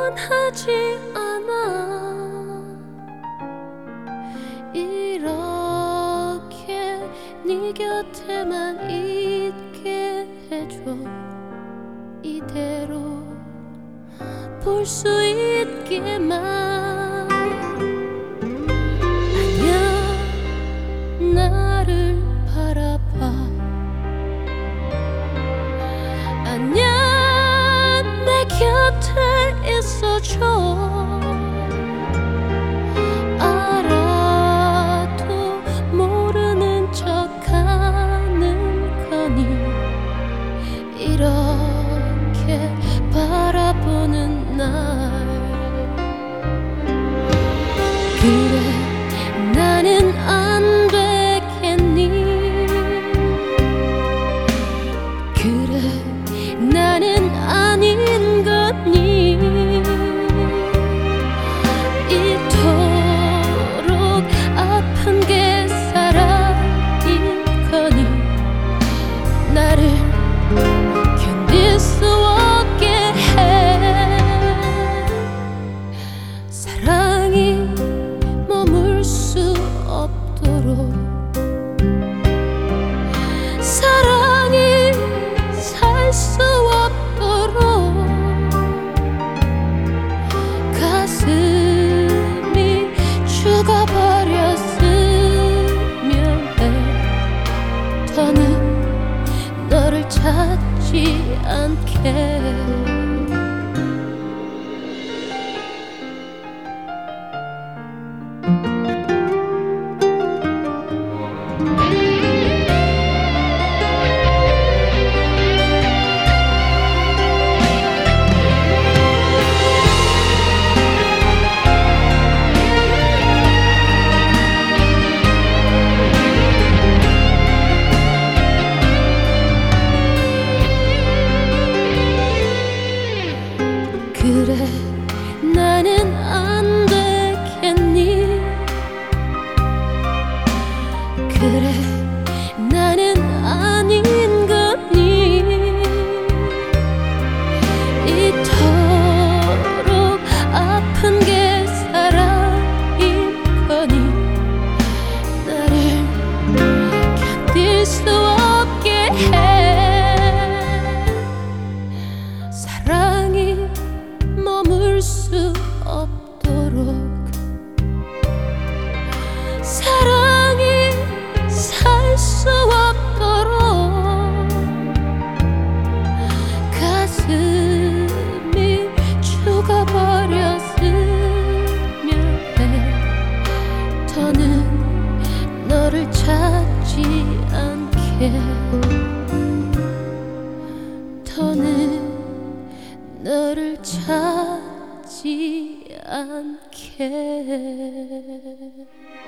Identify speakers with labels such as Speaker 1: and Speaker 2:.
Speaker 1: 원하지 않아. 이렇게 네 곁에만 있게 해줘. 이대로 볼 수 있게만. 아니야, 나를 바라봐. 아니야, 내 곁에 있어줘. 알아도 모르는 척하는 거니. 이렇게 바라보는 날. 그래, 나는 안 되겠니? 그래, 나는 아닌 거니. 이토록 아픈 게 사랑인 거니. 나를 견딜 수 없게 해. 사랑이 머물 수 없도록. 사랑이 살 수 없도록. 가슴이 죽어버렸으면 해. 더는 너를 찾지 않게. 그래, 나는 안 되겠니? 그래, 나는 아닌 거니. 이토록 아픈 게 사랑인 거니. 나를 견딜 수 없게 해. 사랑이 머물 수 없도록. 사랑이 살 수 없도록. 가슴이 죽어버렸으면 해. 더는 너를 찾지 않게. 더는 너를 찾지 않게.